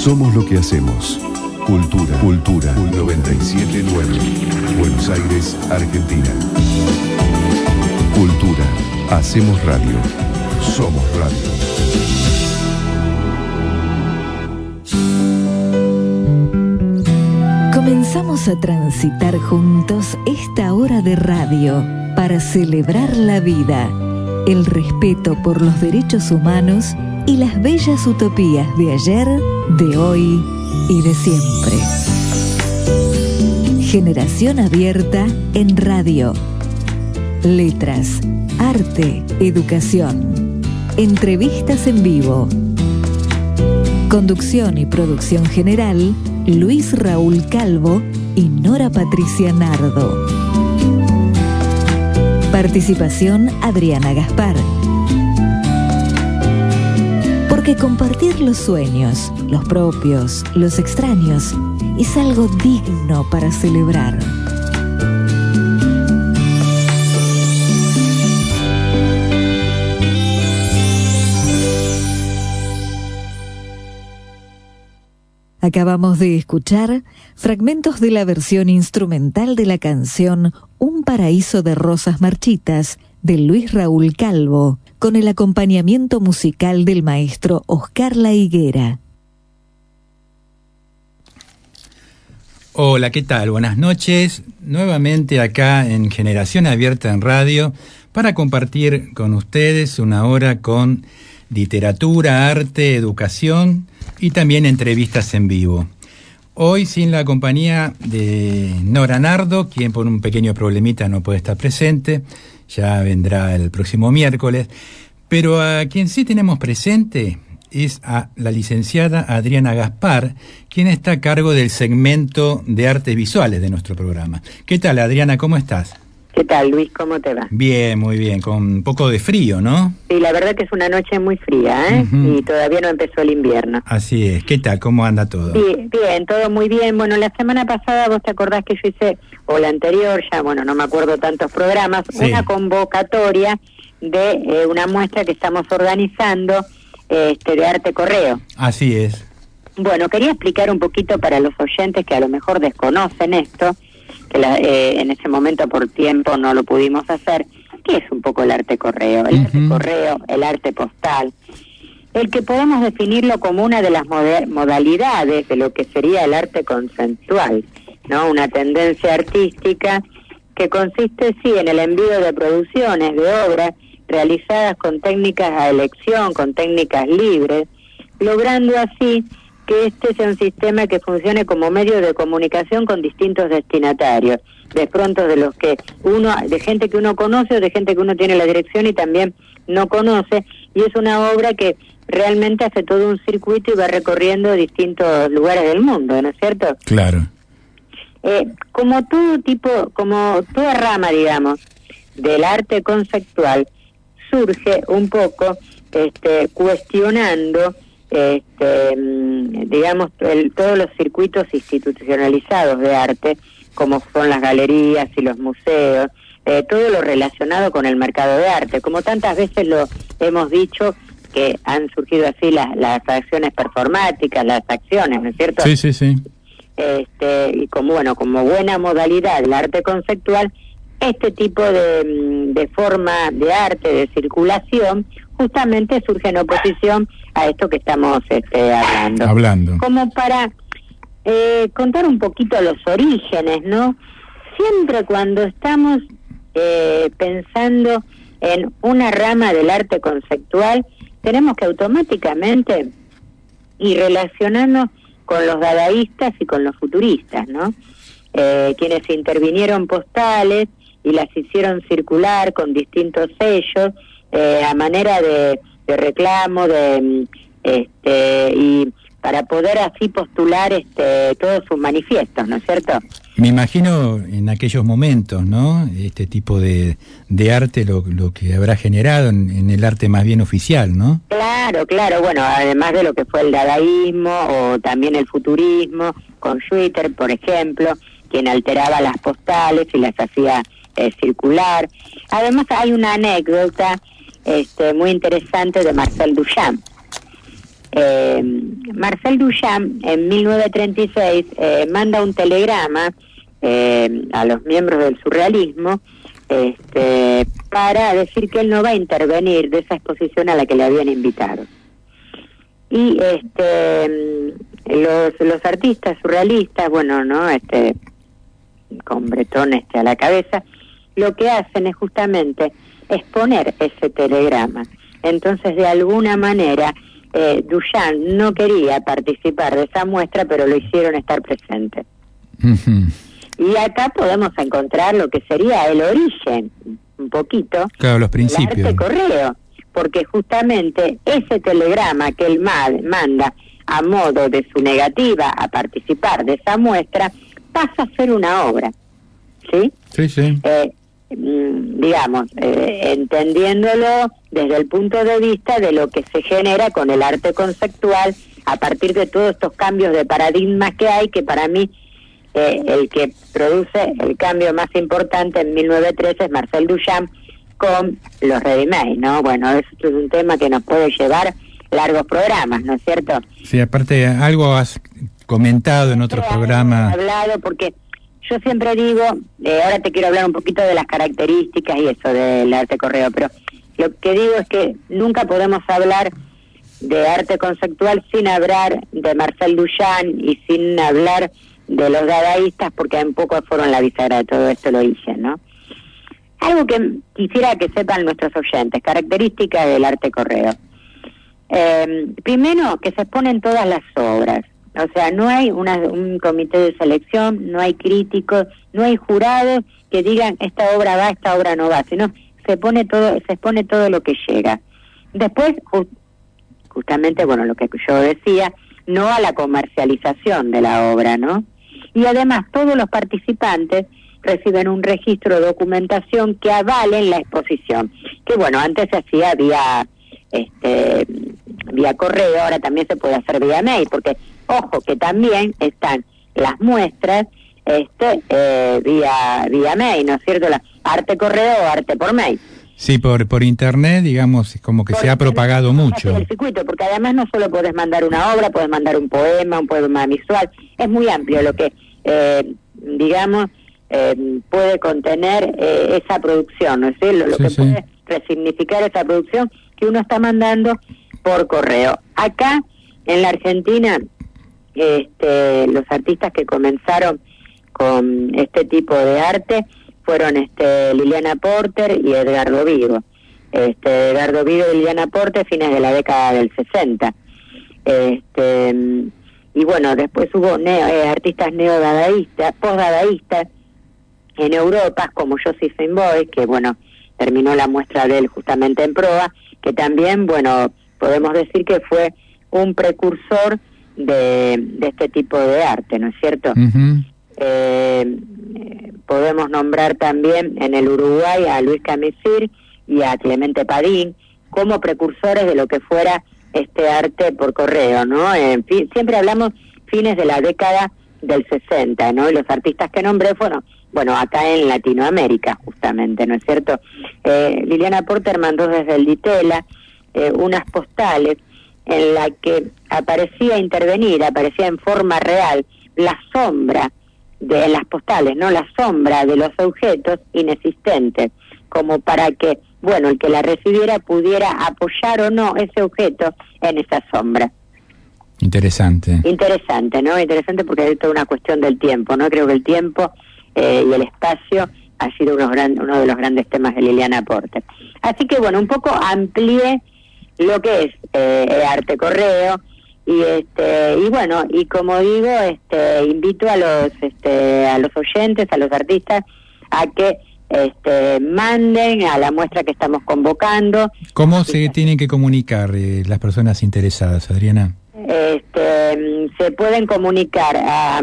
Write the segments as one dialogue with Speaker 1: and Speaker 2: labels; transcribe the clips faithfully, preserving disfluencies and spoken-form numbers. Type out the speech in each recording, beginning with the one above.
Speaker 1: Somos lo que hacemos. Cultura, Cultura noventa y siete punto nueve. Buenos Aires, Argentina. Cultura. Hacemos radio. Somos radio.
Speaker 2: Comenzamos a transitar juntos esta hora de radio para celebrar la vida, el respeto por los derechos humanos y las bellas utopías de ayer, de hoy y de siempre. Generación abierta en radio. Letras, arte, educación. Entrevistas en vivo. Conducción y producción general, Luis Raúl Calvo y Nora Patricia Nardo. Participación, Adriana Gaspar. Porque compartir los sueños, los propios, los extraños, es algo digno para celebrar. Acabamos de escuchar fragmentos de la versión instrumental de la canción Un paraíso de rosas marchitas de Luis Raúl Calvo, con el acompañamiento musical del maestro Oscar La Higuera.
Speaker 3: Hola, ¿qué tal? Buenas noches. Nuevamente acá en Generación Abierta en Radio para compartir con ustedes una hora con literatura, arte, educación y también entrevistas en vivo. Hoy sin la compañía de Nora Nardo, quien por un pequeño problemita no puede estar presente, ya vendrá el próximo miércoles, pero a quien sí tenemos presente es a la licenciada Adriana Gaspar, quien está a cargo del segmento de artes visuales de nuestro programa. ¿Qué tal, Adriana? ¿Cómo estás?
Speaker 4: ¿Qué tal, Luis? ¿Cómo te va?
Speaker 3: Bien, muy bien, con un poco de frío, ¿no?
Speaker 4: Sí, la verdad que es una noche muy fría, ¿eh? Uh-huh. Y todavía no empezó el invierno.
Speaker 3: Así es. ¿Qué tal? ¿Cómo anda todo?
Speaker 4: Bien, bien, todo muy bien. Bueno, la semana pasada vos te acordás que yo hice, o la anterior, ya, bueno, no me acuerdo tantos programas, sí, una convocatoria de eh, una muestra que estamos organizando este, de arte correo.
Speaker 3: Así es.
Speaker 4: Bueno, quería explicar un poquito para los oyentes que a lo mejor desconocen esto, que la, eh, en ese momento por tiempo no lo pudimos hacer, ¿qué es un poco el arte correo? El uh-huh. arte correo, el arte postal, el que podemos definirlo como una de las moder- modalidades de lo que sería el arte conceptual, ¿no? Una tendencia artística que consiste, sí, en el envío de producciones, de obras, realizadas con técnicas a elección, con técnicas libres, logrando así que este sea un sistema que funcione como medio de comunicación con distintos destinatarios, de pronto de los que uno, de gente que uno conoce o de gente que uno tiene la dirección y también no conoce, y es una obra que realmente hace todo un circuito y va recorriendo distintos lugares del mundo, ¿no es cierto?
Speaker 3: Claro.
Speaker 4: Eh, como todo tipo, como toda rama, digamos, del arte conceptual, surge un poco este, cuestionando este digamos el, todos los circuitos institucionalizados de arte, como son las galerías y los museos, eh, todo lo relacionado con el mercado de arte, como tantas veces lo hemos dicho, que han surgido así las, las acciones performáticas, las acciones, ¿no es cierto?
Speaker 3: Sí, sí, sí.
Speaker 4: Este, y como bueno, como buena modalidad del arte conceptual, este tipo de, de forma de arte, de circulación, justamente surge en oposición a esto que estamos este, hablando.
Speaker 3: Hablando.
Speaker 4: Como para eh, contar un poquito los orígenes, ¿no? Siempre cuando estamos eh, pensando en una rama del arte conceptual, tenemos que automáticamente ir relacionarnos con los dadaístas y con los futuristas, ¿no? Eh, quienes intervinieron postales y las hicieron circular con distintos sellos, eh, a manera de, de reclamo, de este y para poder así postular este todos sus manifiestos, ¿no es cierto?
Speaker 3: Me imagino en aquellos momentos, ¿no? Este tipo de, de arte, lo, lo que habrá generado en, en el arte más bien oficial, ¿no?
Speaker 4: Claro, claro, bueno, además de lo que fue el dadaísmo o también el futurismo, con Schwitter, por ejemplo, quien alteraba las postales y las hacía eh, circular. Además hay una anécdota este, muy interesante de Marcel Duchamp. Eh, Marcel Duchamp en mil novecientos treinta y seis eh, manda un telegrama eh, a los miembros del surrealismo este, para decir que él no va a intervenir de esa exposición a la que le habían invitado. Y este los, los artistas surrealistas, bueno, no este con Breton este a la cabeza, lo que hacen es justamente exponer ese telegrama. Entonces, de alguna manera, eh, Duchamp no quería participar de esa muestra, pero lo hicieron estar presente. Uh-huh. Y acá podemos encontrar lo que sería el origen, un poquito,
Speaker 3: claro, los principios.
Speaker 4: Del arte correo, porque justamente ese telegrama que él manda a modo de su negativa a participar de esa muestra, pasa a ser una obra, ¿sí?
Speaker 3: Sí, sí.
Speaker 4: Eh, digamos, eh, entendiéndolo desde el punto de vista de lo que se genera con el arte conceptual a partir de todos estos cambios de paradigmas que hay, que para mí eh, el que produce el cambio más importante en mil novecientos trece es Marcel Duchamp con los ready-made, ¿no? Bueno, eso es un tema que nos puede llevar largos programas, ¿no es cierto?
Speaker 3: Sí, aparte algo has comentado en otros programas.
Speaker 4: He hablado porque yo siempre digo, eh, ahora te quiero hablar un poquito de las características y eso del arte correo, pero lo que digo es que nunca podemos hablar de arte conceptual sin hablar de Marcel Duchamp y sin hablar de los dadaístas, porque un poco fueron la bisagra de todo esto, lo hice, ¿no? Algo que quisiera que sepan nuestros oyentes, características del arte correo. Eh, primero, que se exponen todas las obras. O sea, no hay una, un comité de selección, no hay críticos, no hay jurados que digan esta obra va, esta obra no va, sino se pone todo, se expone todo lo que llega. Después, just, justamente, bueno, lo que yo decía, no a la comercialización de la obra, ¿no? Y además, todos los participantes reciben un registro de documentación que avalen la exposición, que bueno, antes se hacía vía, este, vía correo, ahora también se puede hacer vía mail, porque ojo que también están las muestras este eh, vía vía mail, ¿no es cierto? La arte correo o arte por mail.
Speaker 3: Sí, por por internet, digamos, como que por se ha propagado mucho.
Speaker 4: El circuito, porque además no solo podés mandar una obra, podés mandar un poema, un poema visual, es muy amplio lo que, eh, digamos, eh, puede contener eh, esa producción, ¿no es cierto? Lo, lo sí, que sí. puede resignificar esa producción que uno está mandando por correo. Acá, en la Argentina, este, los artistas que comenzaron con este tipo de arte fueron este, Liliana Porter y Edgardo Vigo. Este, Edgardo Vigo y Liliana Porter, fines de la década del sesenta. Este, y bueno, después hubo neo, eh, artistas neodadaístas, postdadaístas en Europa, como Josephine Boy, que bueno, terminó la muestra de él justamente en proa, que también, bueno, podemos decir que fue un precursor de, de este tipo de arte, ¿no es cierto? Uh-huh. Eh, podemos nombrar también en el Uruguay a Luis Camisir y a Clemente Padín como precursores de lo que fuera este arte por correo, ¿no? En fin, siempre hablamos fines de la década del sesenta, ¿no? Y los artistas que nombré fueron, bueno, acá en Latinoamérica justamente, ¿no es cierto? Eh, Liliana Porter mandó desde el Ditela eh, unas postales en la que aparecía intervenir, aparecía en forma real la sombra de las postales, ¿no? La sombra de los objetos inexistentes, como para que, bueno, el que la recibiera pudiera apoyar o no ese objeto en esa sombra.
Speaker 3: Interesante.
Speaker 4: Interesante, ¿no? Interesante porque es toda una cuestión del tiempo, ¿no? Creo que el tiempo eh, y el espacio ha sido unos gran, uno de los grandes temas de Liliana Porter. Así que, bueno, un poco amplié lo que es eh, arte correo y este y bueno y como digo este invito a los este a los oyentes, a los artistas a que este manden a la muestra que estamos convocando.
Speaker 3: ¿Cómo se tienen que comunicar eh, las personas interesadas, Adriana?
Speaker 4: Este se pueden comunicar a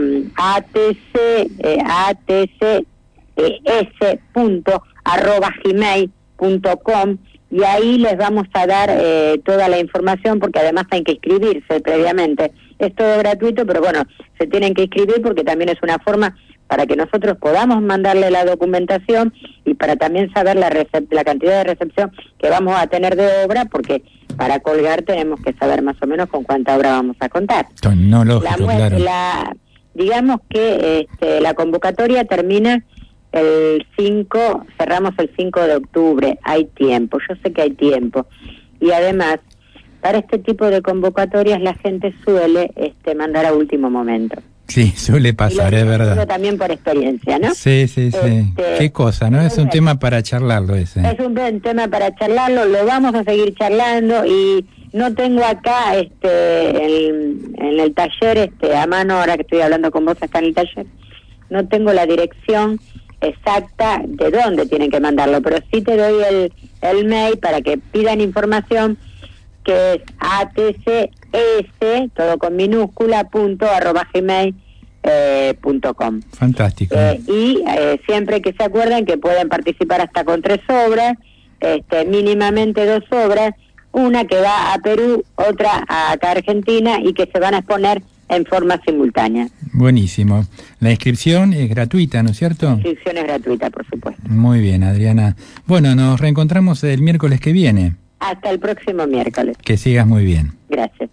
Speaker 4: atc eh, atc eh, s punto arroba gmail punto com y ahí les vamos a dar eh, toda la información, porque además hay que inscribirse previamente. Es todo gratuito, pero bueno, se tienen que inscribir porque también es una forma para que nosotros podamos mandarle la documentación y para también saber la, recep- la cantidad de recepción que vamos a tener de obra, porque para colgar tenemos que saber más o menos con cuánta obra vamos a contar.
Speaker 3: No, lógico,
Speaker 4: la muestra,
Speaker 3: claro.
Speaker 4: La, digamos que este, la convocatoria termina el cinco, cerramos el cinco de octubre, hay tiempo, yo sé que hay tiempo. Y además, para este tipo de convocatorias la gente suele este, mandar a último momento.
Speaker 3: Sí, suele pasar, es verdad.
Speaker 4: También por experiencia, ¿no?
Speaker 3: Sí, sí, sí.
Speaker 4: Este,
Speaker 3: Qué cosa, ¿no? Es un tema para charlarlo ese.
Speaker 4: Es un tema para charlarlo, lo vamos a seguir charlando y no tengo acá este en, en el taller, este a mano, ahora que estoy hablando con vos acá en el taller, no tengo la dirección exacta de dónde tienen que mandarlo, pero sí te doy el, el mail para que pidan información, que es A T C S, todo con minúscula, punto, arroba gmail, eh, punto com.
Speaker 3: Fantástico.
Speaker 4: Eh, y eh, siempre que se acuerden que pueden participar hasta con tres obras, este, mínimamente dos obras, una que va a Perú, otra a acá a Argentina, y que se van a exponer en forma simultánea.
Speaker 3: Buenísimo. La inscripción es gratuita, ¿no es cierto?
Speaker 4: La inscripción es gratuita, por supuesto.
Speaker 3: Muy bien, Adriana. Bueno, nos reencontramos el miércoles que viene.
Speaker 4: Hasta el próximo miércoles.
Speaker 3: Que sigas muy bien.
Speaker 4: Gracias.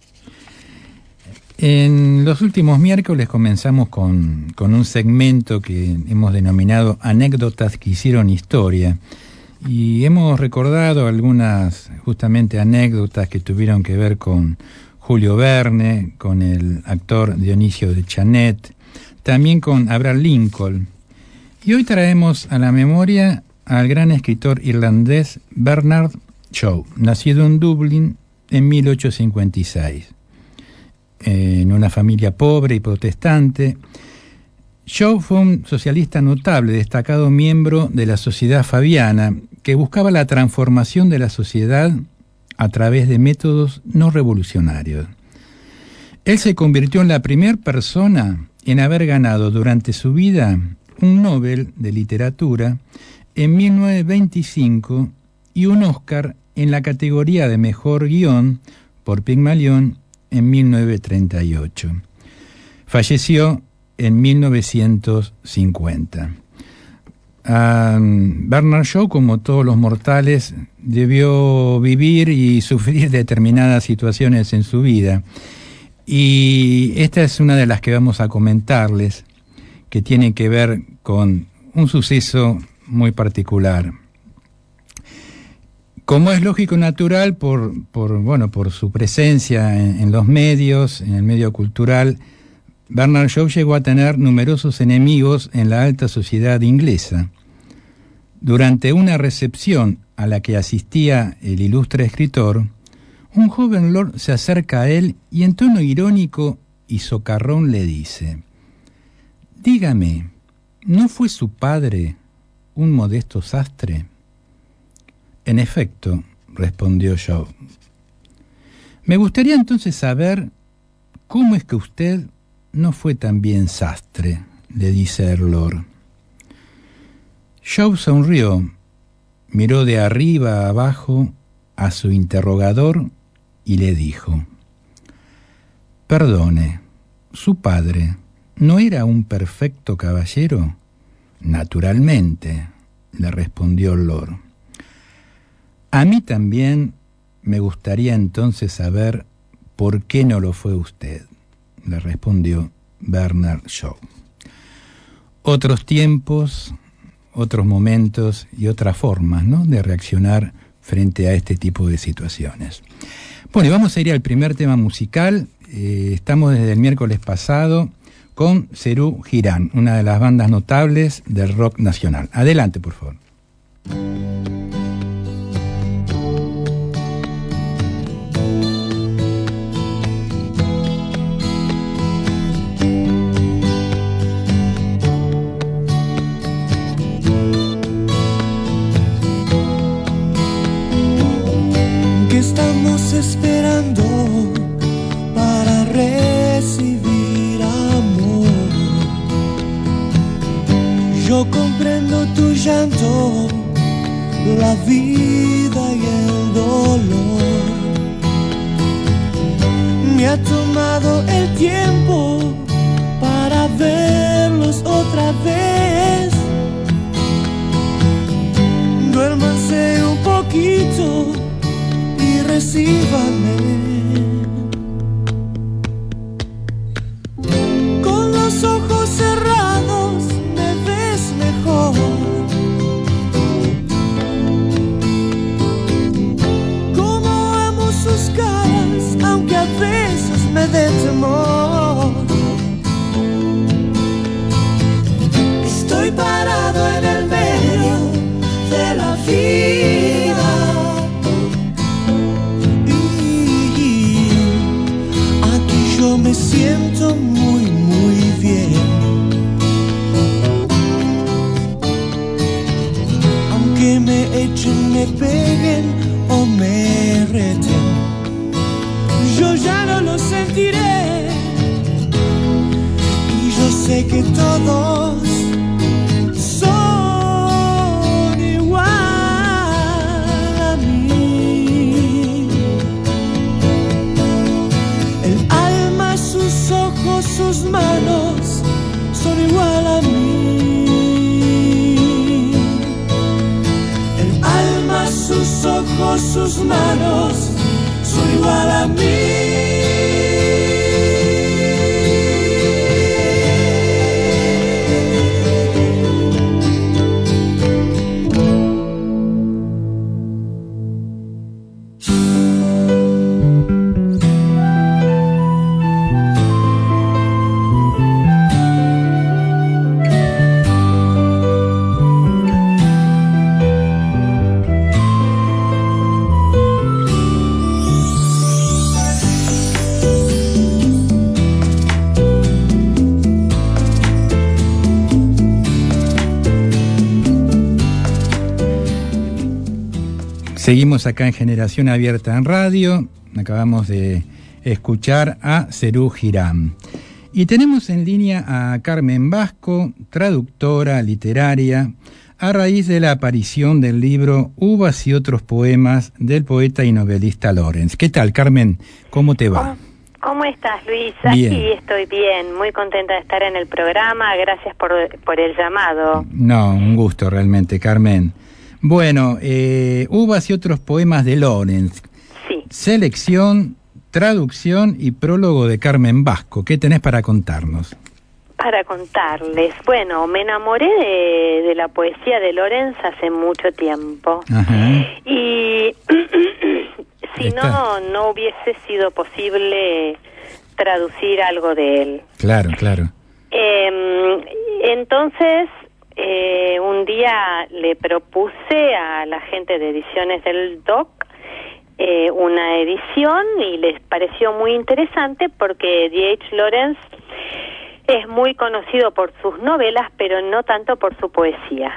Speaker 3: En los últimos miércoles comenzamos con, con un segmento que hemos denominado Anécdotas que hicieron historia. Y hemos recordado algunas, justamente, anécdotas que tuvieron que ver con Julio Verne, con el actor Dionisio de Chanette, también con Abraham Lincoln. Y hoy traemos a la memoria al gran escritor irlandés Bernard Shaw, nacido en Dublín en mil ochocientos cincuenta y seis. En una familia pobre y protestante, Shaw fue un socialista notable, destacado miembro de la Sociedad Fabiana, que buscaba la transformación de la sociedad a través de métodos no revolucionarios. Él se convirtió en la primera persona en haber ganado durante su vida un Nobel de Literatura en mil novecientos veinticinco y un Oscar en la categoría de Mejor Guión por Pigmalión en mil novecientos treinta y ocho. Falleció en mil novecientos cincuenta. Um, Bernard Shaw, como todos los mortales, debió vivir y sufrir determinadas situaciones en su vida. Y esta es una de las que vamos a comentarles, que tiene que ver con un suceso muy particular. Como es lógico y natural, por, por, bueno, por su presencia en, en los medios, en el medio cultural, Bernard Shaw llegó a tener numerosos enemigos en la alta sociedad inglesa. Durante una recepción a la que asistía el ilustre escritor, un joven lord se acerca a él y en tono irónico y socarrón le dice: «Dígame, ¿no fue su padre un modesto sastre?» «En efecto», respondió Shaw. «Me gustaría entonces saber cómo es que usted no fue también sastre», le dice el lord. Shaw sonrió, miró de arriba a abajo a su interrogador y le dijo: «Perdone, ¿su padre no era un perfecto caballero?» «Naturalmente», le respondió el lord. «A mí también me gustaría entonces saber por qué no lo fue usted», le respondió Bernard Shaw. Otros tiempos, otros momentos y otras formas, ¿no?, de reaccionar frente a este tipo de situaciones. Bueno, y vamos a ir al primer tema musical. Eh, estamos desde el miércoles pasado con Serú Girán, una de las bandas notables del rock nacional. Adelante, por favor.
Speaker 5: Estamos esperando para recibir amor. Yo comprendo tu llanto, la vida y el dolor. Me ha tomado el tiempo para verlos otra vez. Duérmanse un poquito y recíbame. Con los ojos cerrados me ves mejor. Como amo sus caras, aunque a veces me dé temor. Estoy parado en el medio de la vida y aquí yo me siento muy, muy bien. Aunque me echen, me peguen o me reten, yo ya no lo sentiré. Y yo sé que todos sus manos son igual a mí. El alma, sus ojos, sus manos son igual a mí.
Speaker 3: Seguimos acá en Generación Abierta en Radio. Acabamos de escuchar a Serú Girán. Y tenemos en línea a Carmen Vasco, traductora literaria, a raíz de la aparición del libro Uvas y otros poemas del poeta y novelista Lorenz. ¿Qué tal, Carmen? ¿Cómo te va?
Speaker 6: ¿Cómo estás, Luis?
Speaker 3: Bien.
Speaker 6: Aquí estoy bien, muy contenta de estar en el programa. Gracias por, por el llamado.
Speaker 3: No, un gusto realmente, Carmen. Bueno, eh, Uvas y otros poemas de Lorenz.
Speaker 6: Sí.
Speaker 3: Selección, traducción y prólogo de Carmen Vasco. ¿Qué tenés para contarnos?
Speaker 6: Para contarles. Bueno, me enamoré de, de la poesía de Lorenz hace mucho tiempo.
Speaker 3: Ajá.
Speaker 6: Y si
Speaker 3: Está.
Speaker 6: no, no hubiese sido posible traducir algo de él.
Speaker 3: Claro, claro.
Speaker 6: Eh, entonces... Eh, un día le propuse a la gente de ediciones del D O C eh, una edición y les pareció muy interesante porque D H Lorenz es muy conocido por sus novelas, pero no tanto por su poesía.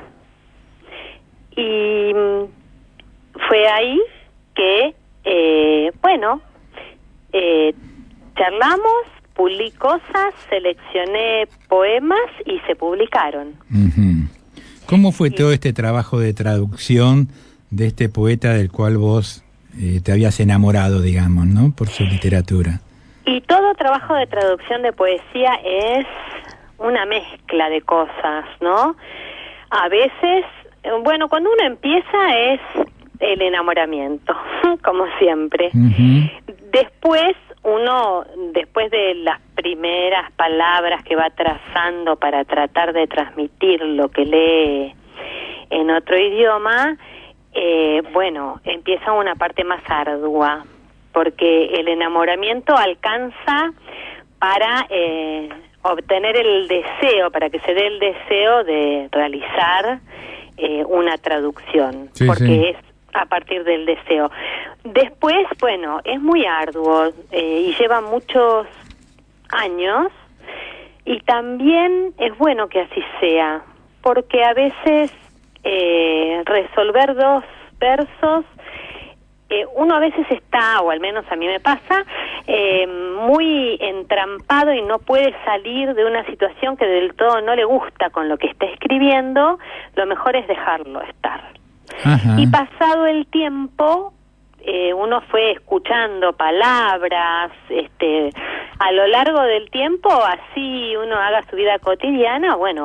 Speaker 6: Y fue ahí que, eh, bueno, eh, charlamos, pulí cosas, seleccioné poemas y se publicaron.
Speaker 3: Uh-huh. ¿Cómo fue sí. todo este trabajo de traducción de este poeta del cual vos eh, te habías enamorado, digamos, ¿no? Por su literatura.
Speaker 6: Y todo trabajo de traducción de poesía es una mezcla de cosas, ¿no? A veces, bueno, cuando uno empieza es el enamoramiento, como siempre. Uh-huh. Después uno, después de las primeras palabras que va trazando para tratar de transmitir lo que lee en otro idioma, eh, bueno, empieza una parte más ardua, porque el enamoramiento alcanza para eh, obtener el deseo, para que se dé el deseo de realizar eh, una traducción, sí, porque sí. es a partir del deseo. Después, bueno, es muy arduo eh, y lleva muchos años, y también es bueno que así sea, porque a veces eh, resolver dos versos, eh, uno a veces está, o al menos a mí me pasa, eh, muy entrampado y no puede salir de una situación que del todo no le gusta con lo que está escribiendo. Lo mejor es dejarlo estar. Ajá. Y pasado el tiempo, eh, uno fue escuchando palabras, este, a lo largo del tiempo, así uno haga su vida cotidiana, bueno,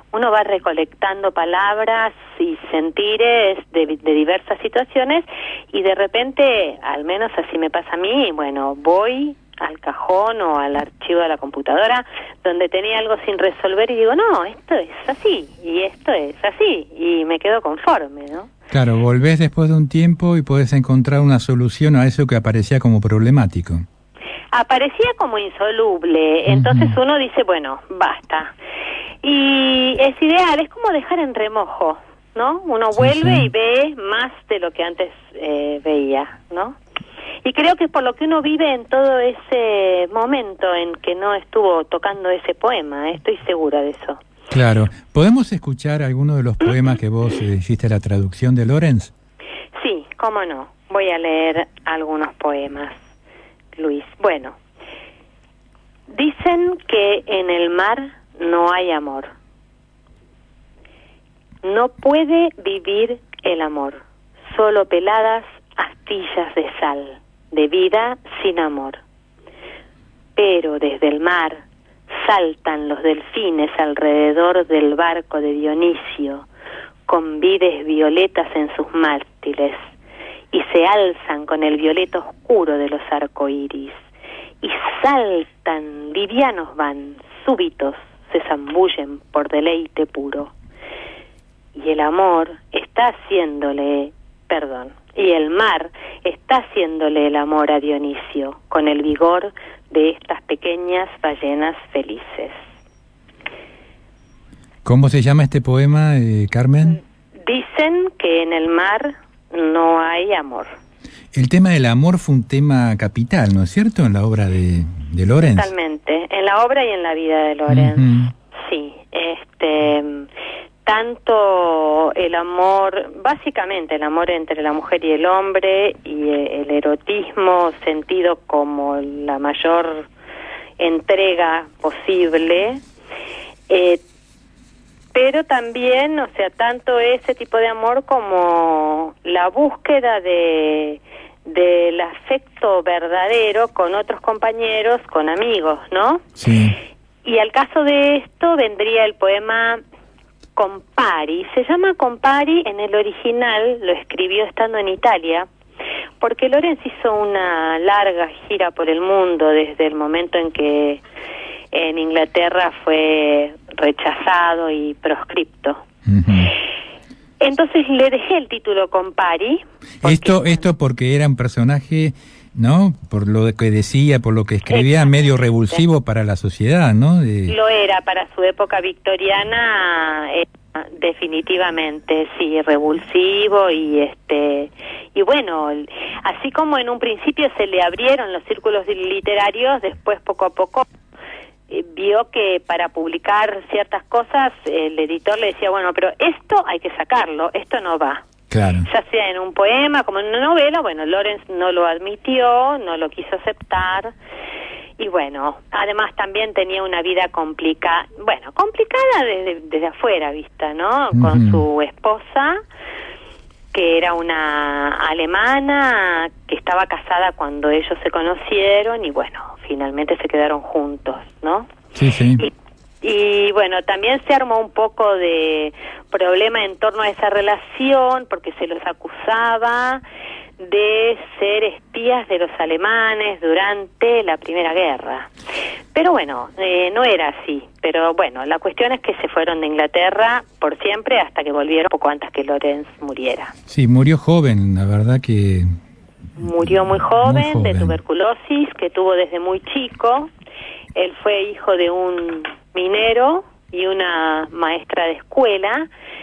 Speaker 6: uno va recolectando palabras y sentires de, de diversas situaciones y de repente, al menos así me pasa a mí, bueno, voy al cajón o al archivo de la computadora donde tenía algo sin resolver y digo, no, esto es así y esto es así y me quedo conforme, ¿no?
Speaker 3: Claro, volvés después de un tiempo y podés encontrar una solución a eso que aparecía como problemático.
Speaker 6: Aparecía como insoluble, entonces uh-huh. uno dice, bueno, basta. Y es ideal, es como dejar en remojo, ¿no? Uno sí, vuelve sí. y ve más de lo que antes eh, veía, ¿no? Y creo que es por lo que uno vive en todo ese momento en que no estuvo tocando ese poema, ¿eh? Estoy segura de eso.
Speaker 3: Claro. ¿Podemos escuchar alguno de los poemas que vos eh, hiciste la traducción de Lorenz?
Speaker 6: Sí, cómo no. Voy a leer algunos poemas, Luis. Bueno, dicen que en el mar no hay amor. No puede vivir el amor, solo peladas astillas de sal, de vida sin amor. Pero desde el mar saltan los delfines alrededor del barco de Dionisio, con vides violetas en sus mástiles, y se alzan con el violeta oscuro de los arcoíris, y saltan, livianos van, súbitos, se zambullen por deleite puro. Y el amor está haciéndole, perdón, y el mar está haciéndole el amor a Dionisio, con el vigor de estas pequeñas ballenas felices.
Speaker 3: ¿Cómo se llama este poema, eh, Carmen?
Speaker 6: Dicen que en el mar no hay amor.
Speaker 3: El tema del amor fue un tema capital, ¿no es cierto?, en la obra de, de Lorenz.
Speaker 6: Totalmente, en la obra y en la vida de Lorenz. Uh-huh. Sí, este... tanto el amor, básicamente el amor entre la mujer y el hombre y el erotismo sentido como la mayor entrega posible, eh, pero también, o sea, tanto ese tipo de amor como la búsqueda de del afecto verdadero con otros compañeros, con amigos, ¿no?
Speaker 3: Sí.
Speaker 6: Y al caso de esto vendría el poema Compari. Se llama Compari, en el original lo escribió estando en Italia, porque Lorenz hizo una larga gira por el mundo desde el momento en que en Inglaterra fue rechazado y proscripto. Uh-huh. Entonces le dejé el título Compari. Porque...
Speaker 3: Esto, esto porque era un personaje, ¿no?, por lo que decía, por lo que escribía, medio revulsivo para la sociedad, ¿no? De...
Speaker 6: Lo era para su época victoriana, eh, definitivamente, sí, revulsivo y este y bueno, así como en un principio se le abrieron los círculos literarios, después poco a poco eh, vio que para publicar ciertas cosas el editor le decía, bueno, pero esto hay que sacarlo, esto no va.
Speaker 3: Claro.
Speaker 6: Ya sea en un poema, como en una novela, bueno, Lorenz no lo admitió, no lo quiso aceptar, y bueno, además también tenía una vida complicada, bueno, complicada desde, desde afuera vista, ¿no? Uh-huh. Con su esposa, que era una alemana, que estaba casada cuando ellos se conocieron, y bueno, finalmente se quedaron juntos, ¿no?
Speaker 3: Sí, sí.
Speaker 6: Y, Y bueno, también se armó un poco de problema en torno a esa relación, porque se los acusaba de ser espías de los alemanes durante la Primera Guerra. Pero bueno, eh, no era así. Pero bueno, la cuestión es que se fueron de Inglaterra por siempre hasta que volvieron poco antes que Lorenz muriera.
Speaker 3: Sí, murió joven, la verdad que...
Speaker 6: Murió muy joven,
Speaker 3: muy joven.
Speaker 6: de tuberculosis, que tuvo desde muy chico. Él fue hijo de un minero y una maestra de escuela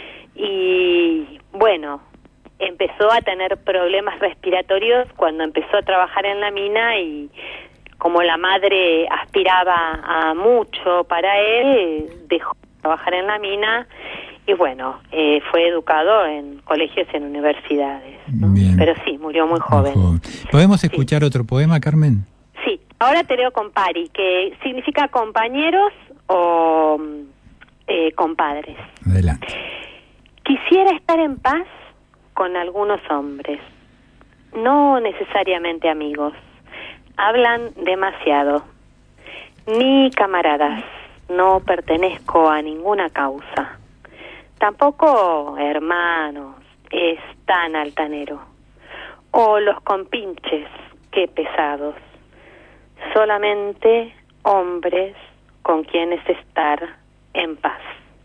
Speaker 6: y bueno, empezó a tener problemas respiratorios cuando empezó a trabajar en la mina y como la madre aspiraba a mucho para él, dejó de trabajar en la mina y bueno, eh, fue educado en colegios y en universidades, ¿no? Pero sí, murió muy joven.
Speaker 3: Muy joven. ¿Podemos escuchar sí. otro poema, Carmen?
Speaker 6: Sí, ahora te leo Compari, que significa compañeros o eh, compadres.
Speaker 3: Adelante.
Speaker 6: Quisiera estar en paz con algunos hombres, no necesariamente amigos, hablan demasiado, ni camaradas, no pertenezco a ninguna causa. Tampoco, hermanos, es tan altanero. O los compinches, qué pesados. Solamente hombres con quienes estar en paz.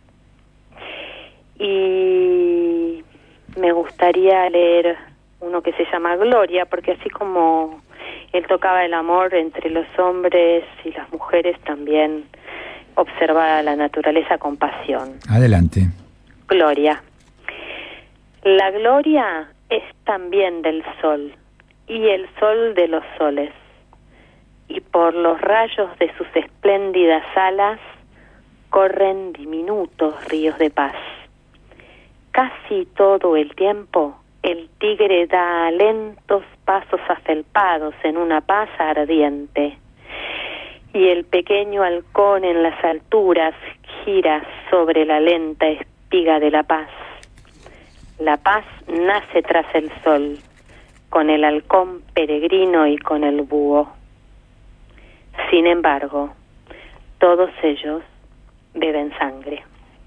Speaker 6: Y me gustaría leer uno que se llama Gloria, porque así como él tocaba el amor entre los hombres y las mujeres, también observaba la naturaleza con pasión.
Speaker 3: Adelante.
Speaker 6: Gloria. La gloria es también del sol, y el sol de los soles, y por los rayos de sus espléndidas alas corren diminutos ríos de paz. Casi todo el tiempo el tigre da lentos pasos afelpados en una paz ardiente, y el pequeño halcón en las alturas gira sobre la lenta espiga de la paz. La paz nace tras el sol, con el halcón peregrino y con el búho. Sin embargo, todos ellos beben sangre.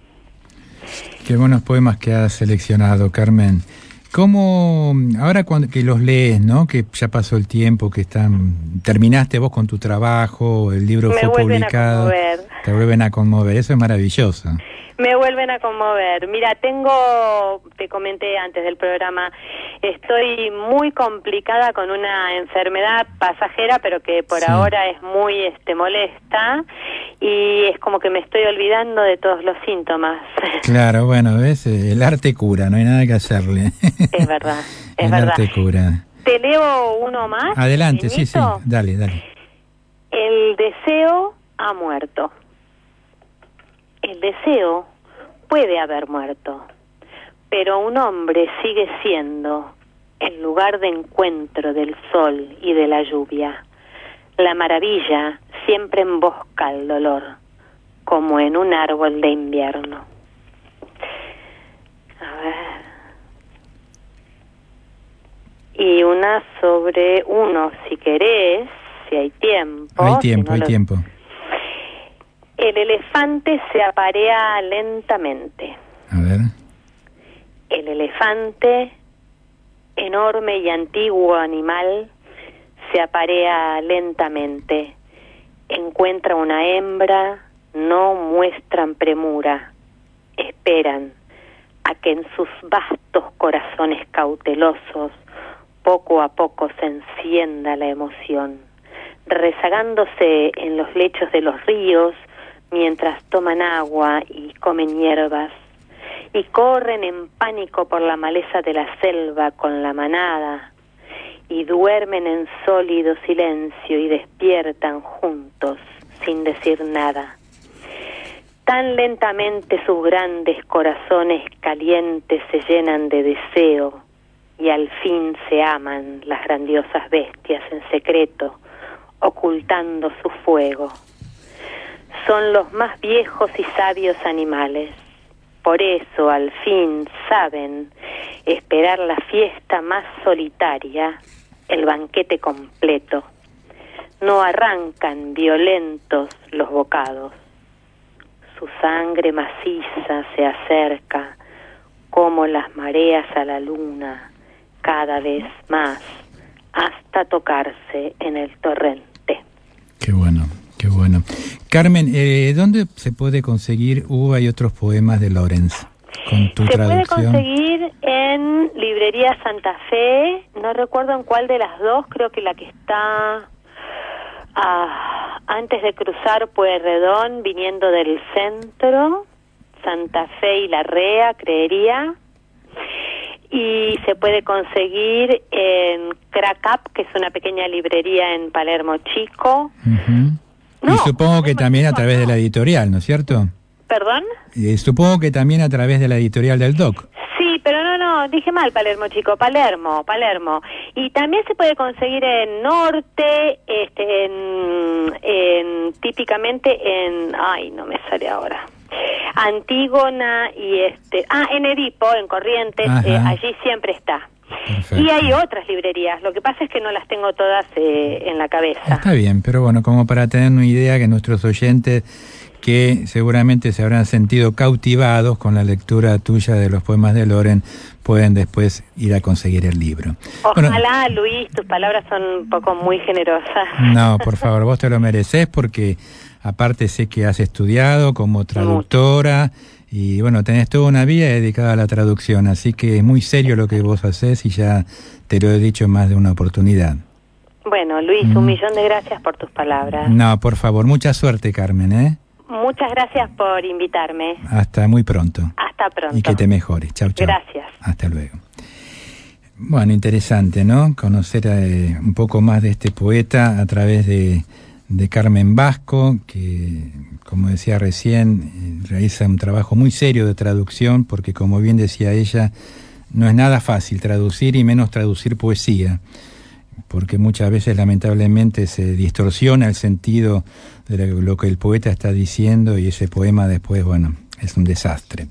Speaker 3: Qué buenos poemas que has seleccionado, Carmen. ¿Cómo, ahora cuando que los lees, ¿no? Que ya pasó el tiempo, que están, terminaste vos con tu trabajo, el libro
Speaker 6: Me
Speaker 3: fue publicado,
Speaker 6: a conmover.
Speaker 3: Te vuelven a conmover, eso es maravilloso.
Speaker 6: Me vuelven a conmover. Mira, tengo, te comenté antes del programa, estoy muy complicada con una enfermedad pasajera, pero que por sí. ahora es muy este molesta, y es como que me estoy olvidando de todos los síntomas.
Speaker 3: Claro, bueno, ves, el arte cura, no hay nada que hacerle.
Speaker 6: Es verdad, es
Speaker 3: el
Speaker 6: verdad.
Speaker 3: arte cura.
Speaker 6: Te leo uno más.
Speaker 3: Adelante, sí, sí,
Speaker 6: ¿Finito?
Speaker 3: dale, dale.
Speaker 6: El deseo ha muerto. El deseo puede haber muerto, pero un hombre sigue siendo el lugar de encuentro del sol y de la lluvia. La maravilla siempre embosca el dolor, como en un árbol de invierno. A ver. Y una sobre uno, si querés, si hay tiempo.
Speaker 3: Hay tiempo,
Speaker 6: si no
Speaker 3: hay
Speaker 6: lo...
Speaker 3: tiempo.
Speaker 6: El elefante se aparea lentamente.
Speaker 3: A ver.
Speaker 6: El elefante, enorme y antiguo animal, se aparea lentamente. Encuentra una hembra, no muestran premura. Esperan a que en sus vastos corazones cautelosos poco a poco se encienda la emoción, rezagándose en los lechos de los ríos, mientras toman agua y comen hierbas, y corren en pánico por la maleza de la selva con la manada, y duermen en sólido silencio y despiertan juntos sin decir nada. Tan lentamente sus grandes corazones calientes se llenan de deseo, y al fin se aman las grandiosas bestias en secreto, ocultando su fuego. Son los más viejos y sabios animales. Por eso, al fin, saben esperar la fiesta más solitaria, el banquete completo. No arrancan violentos los bocados. Su sangre maciza se acerca, como las mareas a la luna, cada vez más, hasta tocarse en el torrente.
Speaker 3: Qué bueno. Qué bueno. Carmen, eh, ¿dónde se puede conseguir Uva y otros poemas de Lorenz? Con tu
Speaker 6: se
Speaker 3: traducción.
Speaker 6: Se puede conseguir en Librería Santa Fe, no recuerdo en cuál de las dos, creo que la que está ah, antes de cruzar Pueyrredón, viniendo del centro, Santa Fe y Larrea, creería. Y se puede conseguir en Crack-Up, que es una pequeña librería en Palermo Chico.
Speaker 3: Uh-huh. No, y supongo que también a través de la editorial, ¿no es cierto?
Speaker 6: ¿Perdón?
Speaker 3: Y supongo que también a través de la editorial del D O C.
Speaker 6: Sí, pero no, no, dije mal Palermo Chico, Palermo, Palermo. Y también se puede conseguir en Norte, este, en, en típicamente en, ay, no me sale ahora, Antígona y este, ah, en Edipo, en Corrientes, eh, allí siempre está. Perfecto. Y hay otras librerías, lo que pasa es que no las tengo todas eh, en la cabeza.
Speaker 3: Está bien, pero bueno, como para tener una idea que nuestros oyentes que seguramente se habrán sentido cautivados con la lectura tuya de los poemas de Loren, pueden después ir a conseguir el libro.
Speaker 6: Ojalá,
Speaker 3: bueno,
Speaker 6: Luis, tus palabras son un poco muy generosas.
Speaker 3: No, por favor, vos te lo mereces porque aparte sé que has estudiado como traductora y bueno, tenés toda una vida dedicada a la traducción, así que es muy serio lo que vos hacés y ya te lo he dicho en más de una oportunidad.
Speaker 6: Bueno, Luis, mm. un millón de gracias por tus palabras.
Speaker 3: No, por favor, mucha suerte, Carmen, ¿eh?
Speaker 6: Muchas gracias por invitarme.
Speaker 3: Hasta muy pronto.
Speaker 6: Hasta pronto.
Speaker 3: Y que te mejores. Chau, chau.
Speaker 6: Gracias.
Speaker 3: Hasta luego. Bueno, interesante, ¿no? Conocer eh, un poco más de este poeta a través de, de Carmen Vasco, que, como decía recién, eh, realiza un trabajo muy serio de traducción, porque como bien decía ella, no es nada fácil traducir y menos traducir poesía, porque muchas veces lamentablemente se distorsiona el sentido de lo que el poeta está diciendo y ese poema después, bueno, es un desastre.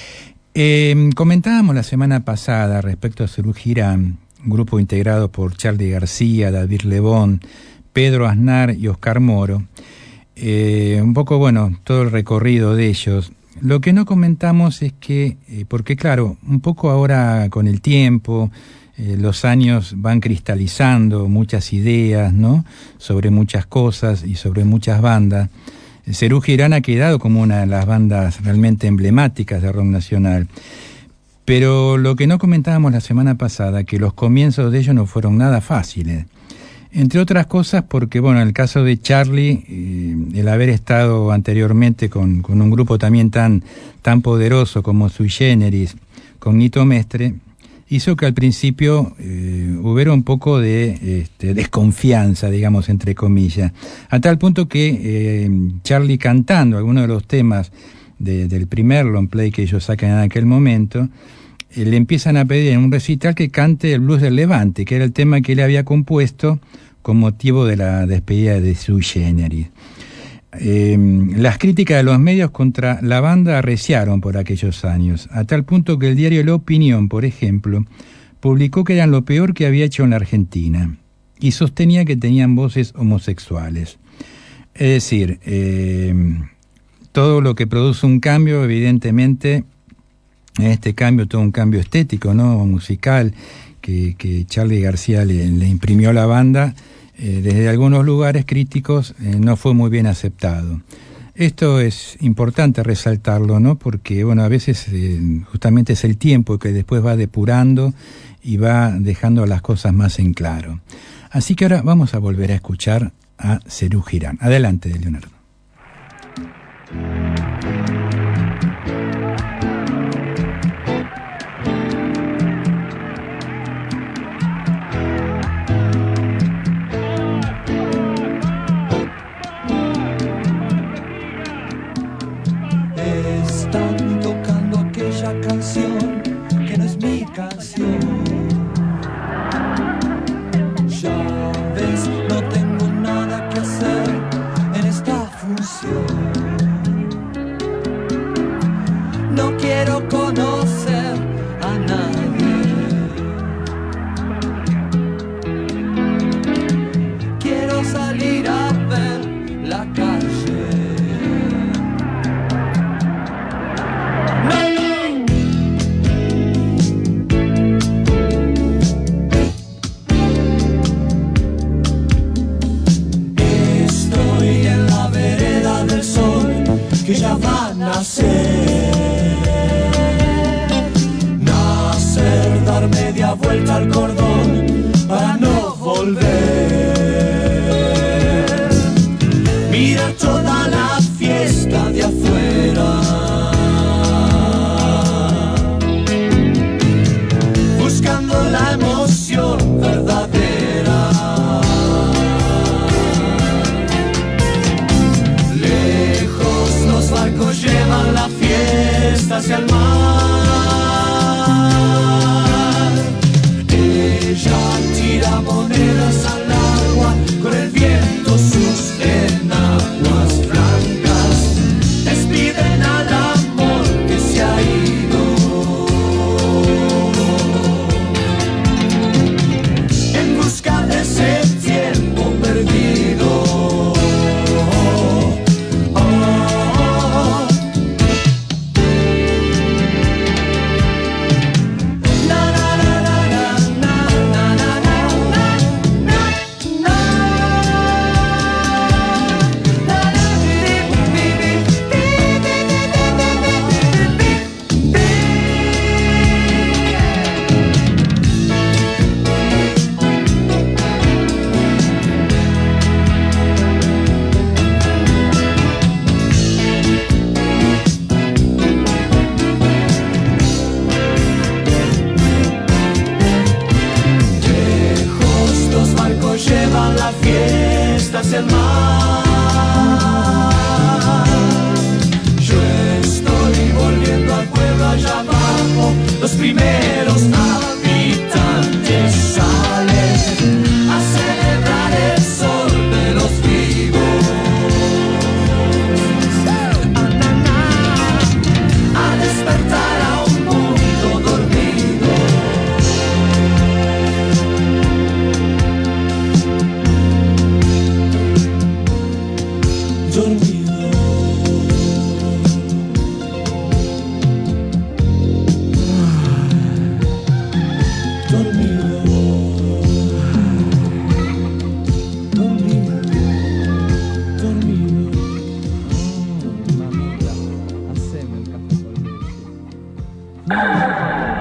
Speaker 3: Eh, comentábamos la semana pasada respecto a Serú Girán, un grupo integrado por Charly García, David Lebón, Pedro Aznar y Oscar Moro, eh, un poco, bueno, todo el recorrido de ellos. Lo que no comentamos es que, eh, porque claro, un poco ahora con el tiempo, Eh, los años van cristalizando muchas ideas, ¿no?, sobre muchas cosas y sobre muchas bandas. Serú Girán ha quedado como una de las bandas realmente emblemáticas de rock nacional. Pero lo que no comentábamos la semana pasada, que los comienzos de ellos no fueron nada fáciles. Entre otras cosas porque, bueno, en el caso de Charly, eh, el haber estado anteriormente con, con un grupo también tan, tan poderoso como Sui Generis, con Nito Mestre, hizo que al principio eh, hubiera un poco de este, desconfianza, digamos, entre comillas, a tal punto que eh, Charly, cantando algunos de los temas de, del primer long play que ellos sacan en aquel momento, eh, le empiezan a pedir en un recital que cante el Blues del Levante, que era el tema que él había compuesto con motivo de la despedida de Sui Generis. Eh, las críticas de los medios contra la banda arreciaron por aquellos años, a tal punto que el diario La Opinión, por ejemplo, publicó que eran lo peor que había hecho en la Argentina y sostenía que tenían voces homosexuales. Es decir, eh, todo lo que produce un cambio, evidentemente, en este cambio, todo un cambio estético, ¿no?, musical, que, que Charly García le, le imprimió a la banda, Eh, desde algunos lugares críticos eh, no fue muy bien aceptado. Esto es importante resaltarlo, ¿no?, porque bueno, a veces eh, justamente es el tiempo que después va depurando y va dejando las cosas más en claro. Así que ahora vamos a volver a escuchar a Serú Girán. Adelante, Leonardo.
Speaker 5: Canción que no es mi canción. Ya ves, no tengo nada que hacer en esta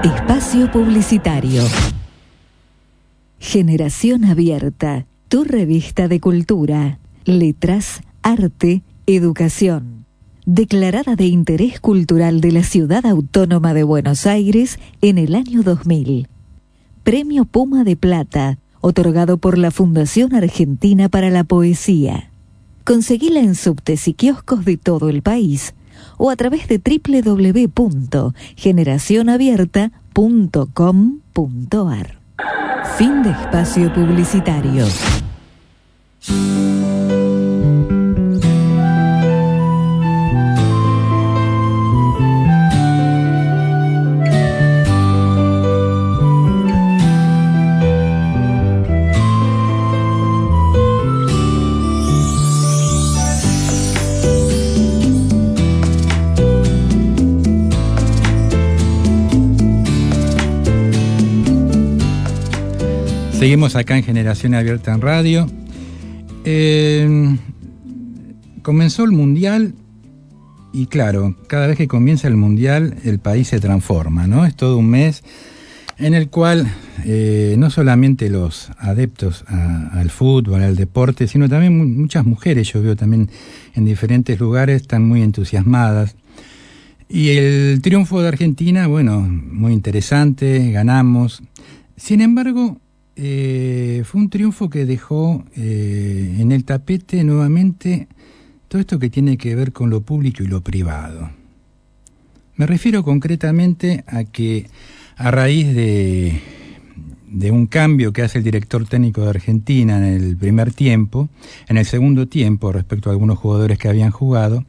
Speaker 2: Espacio publicitario. Generación Abierta, tu revista de cultura, letras, arte, educación. Declarada de interés cultural de la Ciudad Autónoma de Buenos Aires en el año dos mil. Premio Puma de Plata, otorgado por la Fundación Argentina para la Poesía. Conseguila en subtes y kioscos de todo el país o a través de doble u doble u doble u punto generación abierta punto com punto a r. Fin de espacio publicitario.
Speaker 3: Seguimos acá en Generación Abierta en Radio. Eh, comenzó el Mundial y claro, cada vez que comienza el Mundial el país se transforma, ¿no? Es todo un mes en el cual eh, no solamente los adeptos a, al fútbol, al deporte, sino también mu- muchas mujeres, yo veo también en diferentes lugares, están muy entusiasmadas. Y el triunfo de Argentina, bueno, muy interesante, ganamos. Sin embargo, Eh, fue un triunfo que dejó eh, en el tapete nuevamente todo esto que tiene que ver con lo público y lo privado. Me refiero concretamente a que a raíz de, de un cambio que hace el director técnico de Argentina en el primer tiempo, en el segundo tiempo respecto a algunos jugadores que habían jugado,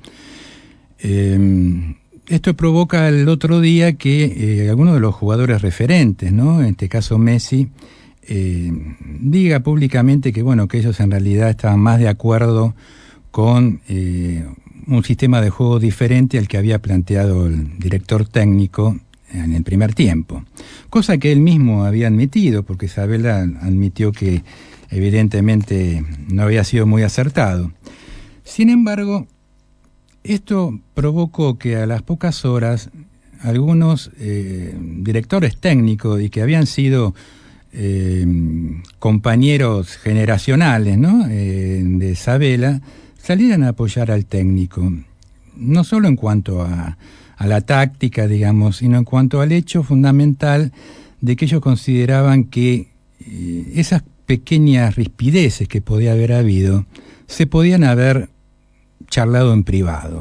Speaker 3: eh, esto provoca el otro día que eh, algunos de los jugadores referentes, ¿no? En este caso Messi, Eh, diga públicamente que bueno que ellos en realidad estaban más de acuerdo con eh, un sistema de juego diferente al que había planteado el director técnico en el primer tiempo, cosa que él mismo había admitido, porque Sabella admitió que evidentemente no había sido muy acertado. Sin embargo, esto provocó que a las pocas horas algunos eh, directores técnicos y que habían sido Eh, compañeros generacionales, ¿no? Eh, de Sabella, salieran a apoyar al técnico, no solo en cuanto a, a la táctica, digamos, sino en cuanto al hecho fundamental de que ellos consideraban que eh, esas pequeñas rispideces que podía haber habido se podían haber charlado en privado.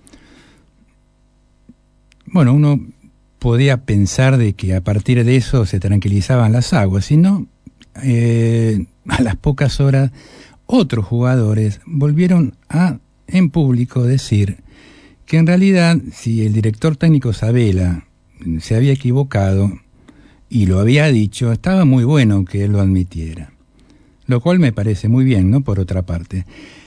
Speaker 3: Bueno, uno podía pensar de que a partir de eso se tranquilizaban las aguas, sino eh, a las pocas horas otros jugadores volvieron a en público decir que en realidad si el director técnico Sabella se había equivocado y lo había dicho, estaba muy bueno que él lo admitiera, lo cual me parece muy bien, ¿no? Por otra parte,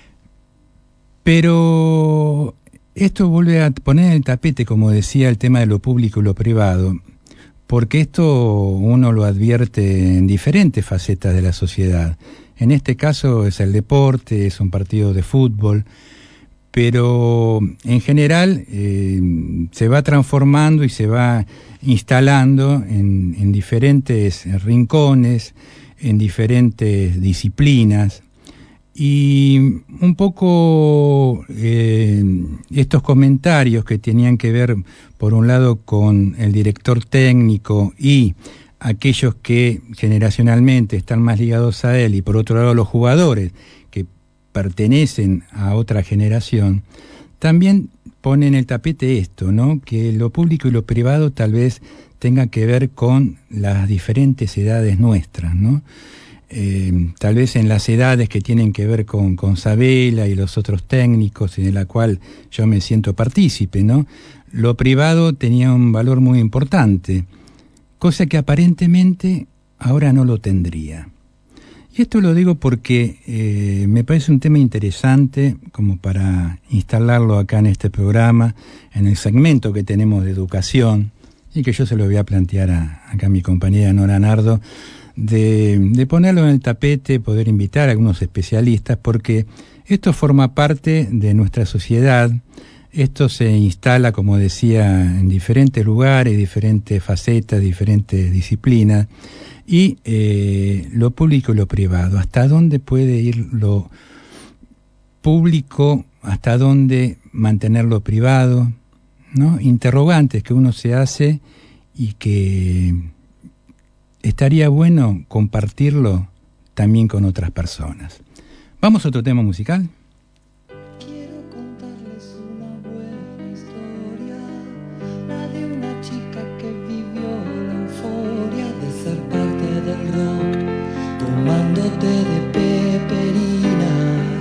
Speaker 3: pero esto vuelve a poner en el tapete, como decía, el tema de lo público y lo privado, porque esto uno lo advierte en diferentes facetas de la sociedad. En este caso es el deporte, es un partido de fútbol, pero en general eh, se va transformando y se va instalando en, en diferentes rincones, en diferentes disciplinas. Y un poco eh, estos comentarios que tenían que ver, por un lado, con el director técnico y aquellos que generacionalmente están más ligados a él, y por otro lado los jugadores que pertenecen a otra generación, también ponen en el tapete esto, ¿no? Que lo público y lo privado tal vez tenga que ver con las diferentes edades nuestras, ¿no? Eh, tal vez en las edades que tienen que ver con, con Sabella y los otros técnicos, en la cual yo me siento partícipe, ¿no? Lo privado tenía un valor muy importante, cosa que aparentemente ahora no lo tendría. Y esto lo digo porque eh, me parece un tema interesante como para instalarlo acá en este programa, en el segmento que tenemos de educación, y que yo se lo voy a plantear a, acá a mi compañera Nora Nardo, De, de ponerlo en el tapete, poder invitar a algunos especialistas, porque esto forma parte de nuestra sociedad, Esto se instala, como decía, en diferentes lugares, diferentes facetas, diferentes disciplinas, y eh, lo público y lo privado. ¿Hasta dónde puede ir lo público? ¿Hasta dónde mantenerlo privado? ¿No? Interrogantes que uno se hace y que estaría bueno compartirlo también con otras personas. ¿Vamos a otro tema musical?
Speaker 5: Quiero contarles una buena historia, la de una chica que vivió la euforia de ser parte del rock, tomando té de peperina.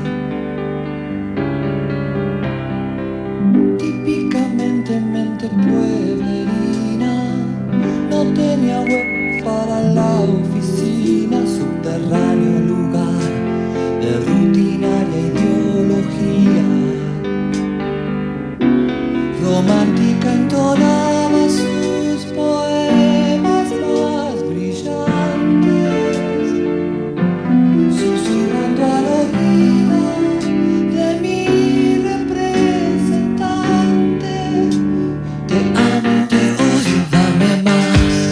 Speaker 5: Típicamente mente pueblerina, no tenía web para la oficina, subterráneo lugar de rutinaria ideología. Romántica entonaba sus poemas más brillantes, susurrando al oído de mi representante. Te amo, te odio, dame más.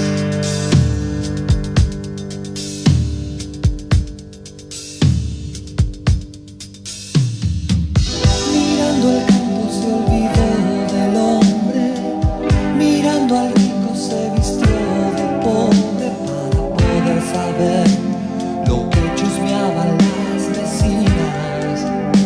Speaker 5: Mirando el campo se olvidó del hombre, mirando al rico se vistió de pobre para poder saber lo que chusmeaban las vecinas.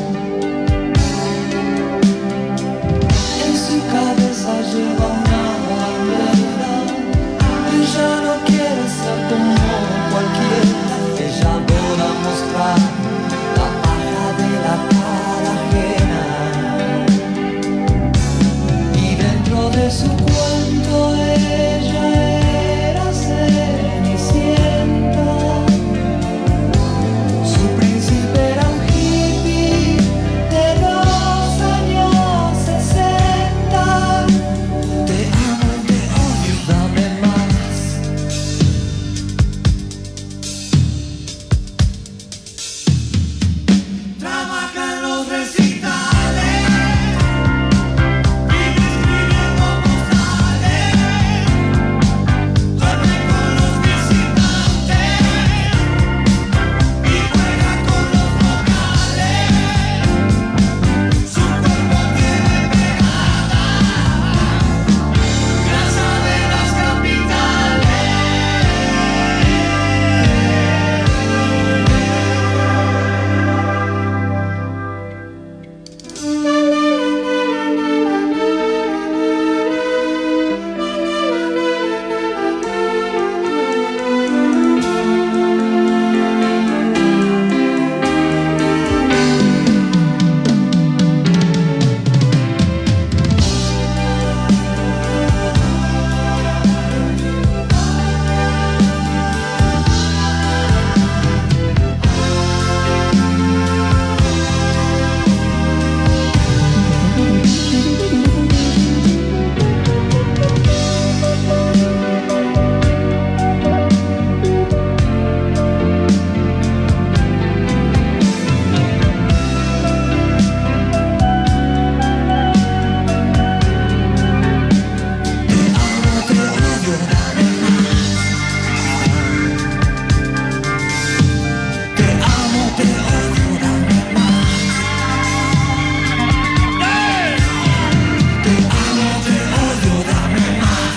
Speaker 5: En su cabeza lleva una bandera, ella no quiere ser como cualquiera, ella adora mostrar la paja de la cara ajena. Y dentro de su cuento ella era Cenicienta. Su príncipe era un hippie de los años sesenta. Te amo, te odio, dame más. Trabaja en los recitales, vive escribiendo postales, duerme con los visitantes y juega con los vocales. Su cuerpo tiene pegada grasa de las capitales. Te amo, te odio, dame más. Te amo, te odio, dame más.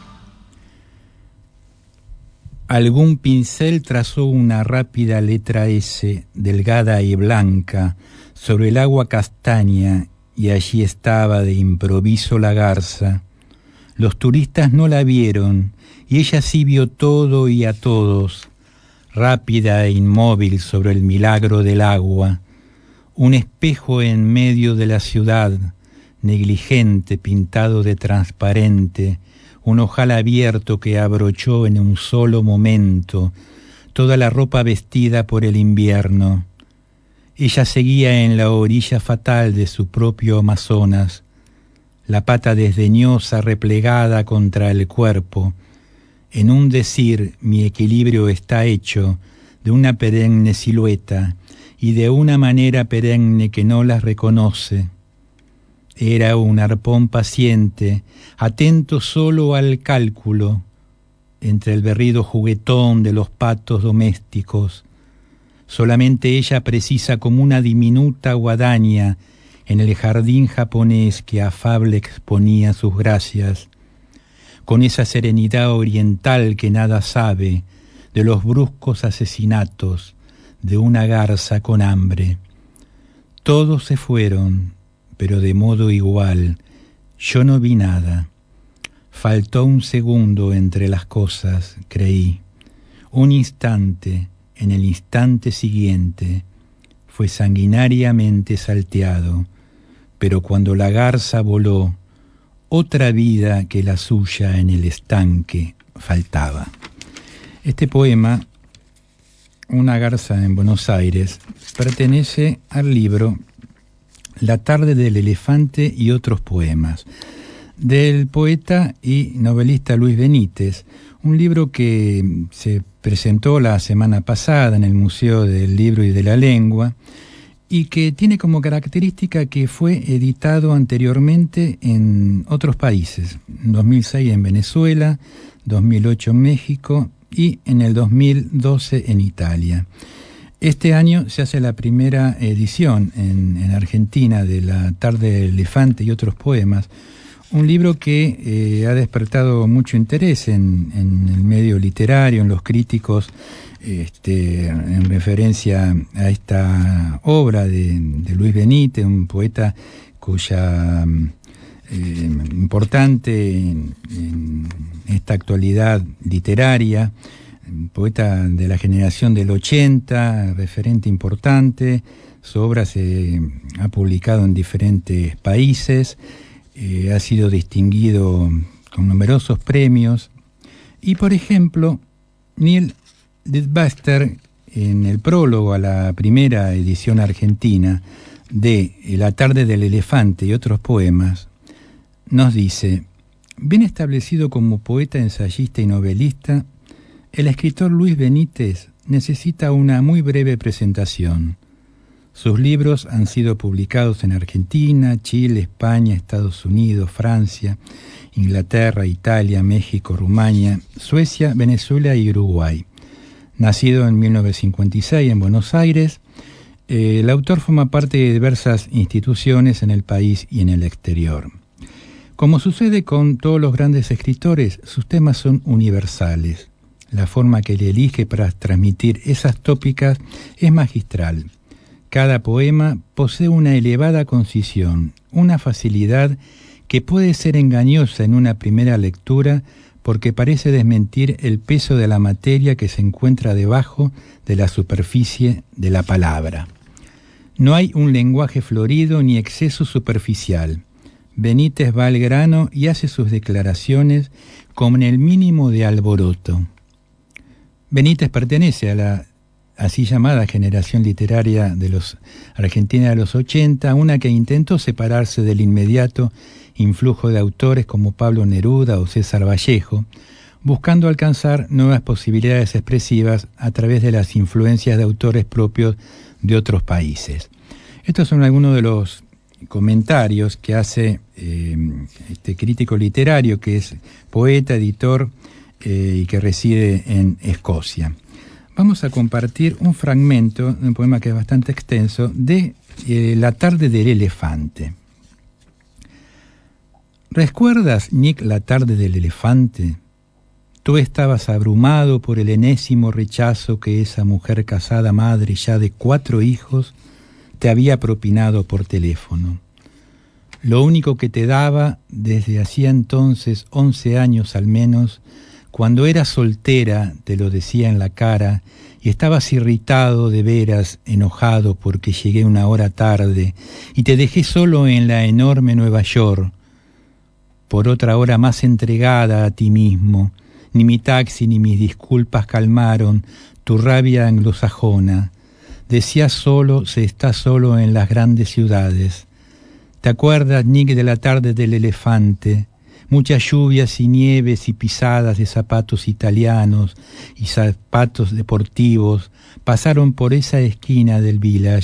Speaker 3: Algún pincel trazó una rápida letra S, delgada y blanca, sobre el agua castaña, y allí estaba de improviso la garza. Los turistas no la vieron, y ella sí vio todo y a todos, rápida e inmóvil sobre el milagro del agua, un espejo en medio de la ciudad, negligente, pintado de transparente, un ojal abierto que abrochó en un solo momento toda la ropa vestida por el invierno. Ella seguía en la orilla fatal de su propio Amazonas, la pata desdeñosa replegada contra el cuerpo. En un decir, mi equilibrio está hecho de una perenne silueta y de una manera perenne que no las reconoce. Era un arpón paciente, atento solo al cálculo, entre el berrido juguetón de los patos domésticos. Solamente ella precisa como una diminuta guadaña en el jardín japonés que afable exponía sus gracias, con esa serenidad oriental que nada sabe de los bruscos asesinatos de una garza con hambre. Todos se fueron, pero de modo igual. Yo no vi nada. Faltó un segundo entre las cosas, creí. Un instante, en el instante siguiente, fue sanguinariamente salteado, pero cuando la garza voló, otra vida que la suya en el estanque faltaba. Este poema, Una garza en Buenos Aires, pertenece al libro La tarde del elefante y otros poemas, del poeta y novelista Luis Benítez, un libro que se presentó la semana pasada en el Museo del Libro y de la Lengua y que tiene como característica que fue editado anteriormente en otros países, en dos mil seis en Venezuela, dos mil ocho en México y en el dos mil doce en Italia. Este año se hace la primera edición en, en Argentina de La tarde del elefante y otros poemas, un libro que eh, ha despertado mucho interés en, en el medio literario, en los críticos, este, en referencia a esta obra de, de Luis Benítez, un poeta cuya eh, importante en, en esta actualidad literaria, poeta de la generación del ochenta, referente importante. Su obra se ha publicado en diferentes países, eh, ha sido distinguido con numerosos premios y, por ejemplo, Neil Deadbuster, en el prólogo a la primera edición argentina de La tarde del elefante y otros poemas, nos dice: bien establecido como poeta, ensayista y novelista, el escritor Luis Benítez necesita una muy breve presentación. Sus libros han sido publicados en Argentina, Chile, España, Estados Unidos, Francia, Inglaterra, Italia, México, Rumania, Suecia, Venezuela y Uruguay. Nacido en mil novecientos cincuenta y seis en Buenos Aires, eh, el autor forma parte de diversas instituciones en el país y en el exterior. Como sucede con todos los grandes escritores, sus temas son universales. La forma que él elige para transmitir esas tópicas es magistral. Cada poema posee una elevada concisión, una facilidad que puede ser engañosa en una primera lectura porque parece desmentir el peso de la materia que se encuentra debajo de la superficie de la palabra. No hay un lenguaje florido ni exceso superficial. Benítez va al grano y hace sus declaraciones con el mínimo de alboroto. Benítez pertenece a la así llamada generación literaria de los Argentina de los ochenta, una que intentó separarse del inmediato influjo de autores como Pablo Neruda o César Vallejo, buscando alcanzar nuevas posibilidades expresivas a través de las influencias de autores propios de otros países. Estos son algunos de los comentarios que hace eh, este crítico literario, que es poeta, editor eh, y que reside en Escocia. Vamos a compartir un fragmento de un poema que es bastante extenso de eh, La tarde del elefante. ¿Recuerdas, Nick, la tarde del elefante? Tú estabas abrumado por el enésimo rechazo que esa mujer casada, madre ya de cuatro hijos, te había propinado por teléfono. Lo único que te daba desde hacía entonces once años al menos, cuando eras soltera, te lo decía en la cara, y estabas irritado de veras, enojado porque llegué una hora tarde y te dejé solo en la enorme Nueva York, por otra hora más entregada a ti mismo. Ni mi taxi ni mis disculpas calmaron tu rabia anglosajona. Decías solo, se está solo en las grandes ciudades. ¿Te acuerdas, Nick, de la tarde del elefante? Muchas lluvias y nieves y pisadas de zapatos italianos y zapatos deportivos pasaron por esa esquina del village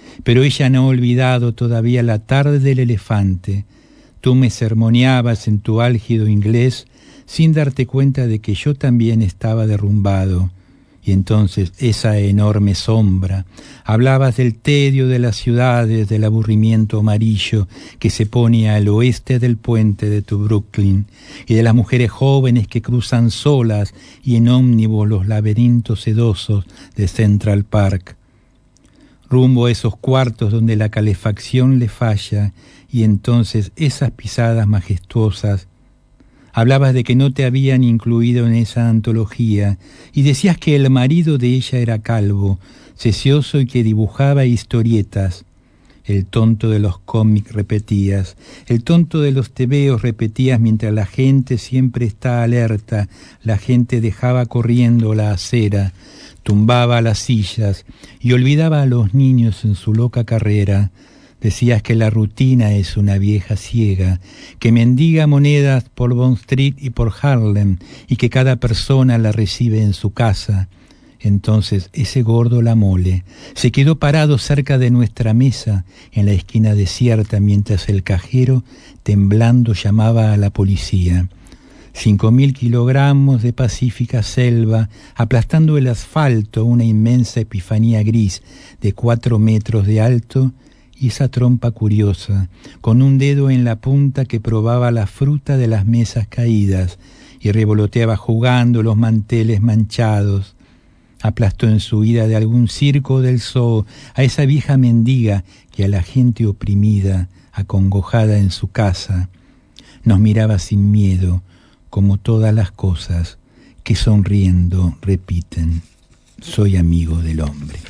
Speaker 3: pero ella no ha olvidado todavía la tarde del elefante. Tú me sermoneabas en tu álgido inglés sin darte cuenta de que yo también estaba derrumbado. Y entonces esa enorme sombra, hablabas del tedio de las ciudades, del aburrimiento amarillo que se pone al oeste del puente de tu Brooklyn, y de las mujeres jóvenes que cruzan solas y en ómnibus los laberintos sedosos de Central Park, rumbo a esos cuartos donde la calefacción le falla, y entonces esas pisadas majestuosas. Hablabas de que no te habían incluido en esa antología y decías que el marido de ella era calvo, sesioso y que dibujaba historietas. El tonto de los cómics repetías, el tonto de los tebeos repetías mientras la gente siempre está alerta, la gente dejaba corriendo la acera, tumbaba las sillas y olvidaba a los niños en su loca carrera. Decías que la rutina es una vieja ciega, que mendiga monedas por Bond Street y por Harlem, y que cada persona la recibe en su casa. Entonces ese gordo la mole se quedó parado cerca de nuestra mesa, en la esquina desierta, mientras el cajero, temblando, llamaba a la policía. Cinco mil kilogramos de pacífica selva, aplastando el asfalto, una inmensa epifanía gris de cuatro metros de alto, y esa trompa curiosa, con un dedo en la punta que probaba la fruta de las mesas caídas y revoloteaba jugando los manteles manchados. Aplastó en su ida de algún circo del zoo a esa vieja mendiga que a la gente oprimida, acongojada en su casa, nos miraba sin miedo, como todas las cosas que sonriendo repiten: soy amigo del hombre.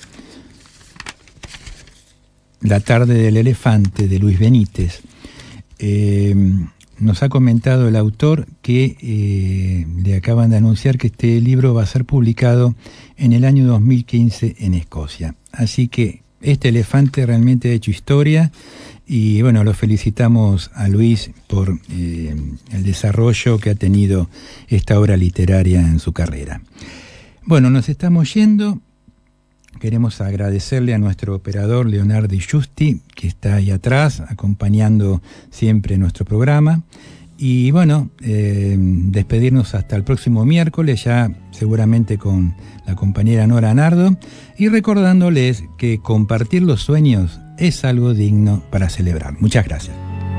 Speaker 3: La tarde del elefante, de Luis Benítez. Eh, nos ha comentado el autor que eh, le acaban de anunciar que este libro va a ser publicado en el año dos mil quince en Escocia. Así que este elefante realmente ha hecho historia y bueno, lo felicitamos a Luis por eh, el desarrollo que ha tenido esta obra literaria en su carrera. Bueno, nos estamos yendo. Queremos agradecerle a nuestro operador Leonardo Giusti, que está ahí atrás, acompañando siempre nuestro programa. Y bueno, eh, despedirnos hasta el próximo miércoles, ya seguramente con la compañera Nora Nardo, y recordándoles que compartir los sueños es algo digno para celebrar. Muchas gracias.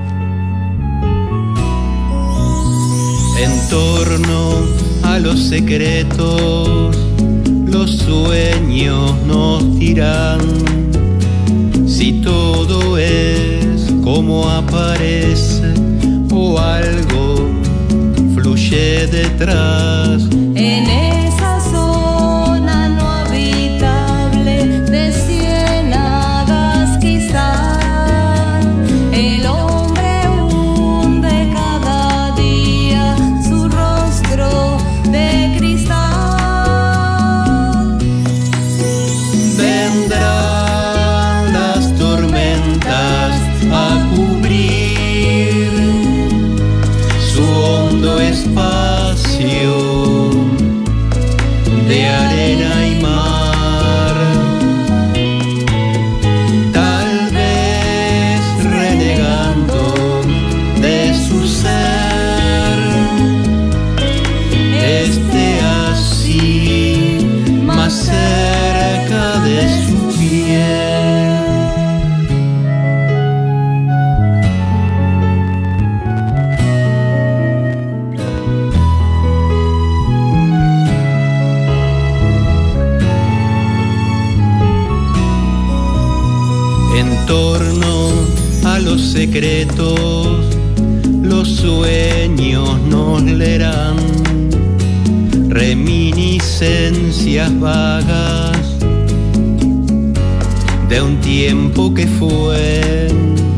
Speaker 7: En torno a los secretos, los sueños nos dirán si todo es como aparece o algo fluye detrás.
Speaker 8: En esa zona no habitable de ciénagas quizás, el hombre hunde cada día su rostro de cristal.
Speaker 7: Vendrán las tormentas a cubrir su hondo espacio de arena y mar. Tal vez renegando de su ser, esté así más cerca de su piel. En torno a los secretos, los sueños nos leerán reminiscencias vagas de un tiempo que fue.